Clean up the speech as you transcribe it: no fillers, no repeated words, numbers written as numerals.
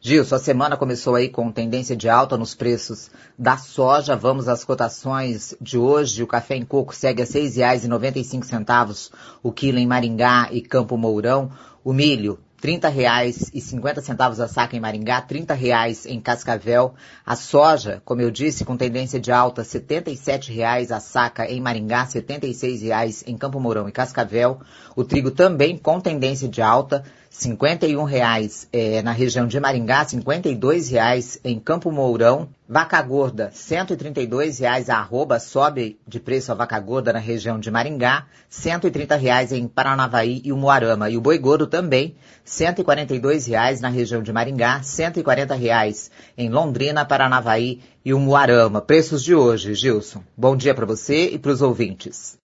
Gilson, a semana começou aí com tendência de alta nos preços da soja. Vamos às cotações de hoje. O café em coco segue a R$ 6,95 o quilo em Maringá e Campo Mourão. O milho, R$ 30,50 a saca em Maringá, R$ 30 em Cascavel. A soja, como eu disse, com tendência de alta, R$ 77 a saca em Maringá, R$ 76 em Campo Mourão e Cascavel. O trigo também com tendência de alta, R$ 51 na região de Maringá, R$ 52 em Campo Mourão. Vaca gorda, R$ 132 a arroba, sobe de preço a vaca gorda na região de Maringá, R$ 130 em Paranavaí e Umuarama. E o boi gordo também, R$ 142 na região de Maringá, R$ 140 em Londrina, Paranavaí e Umuarama. Preços de hoje, Gilson. Bom dia para você e para os ouvintes.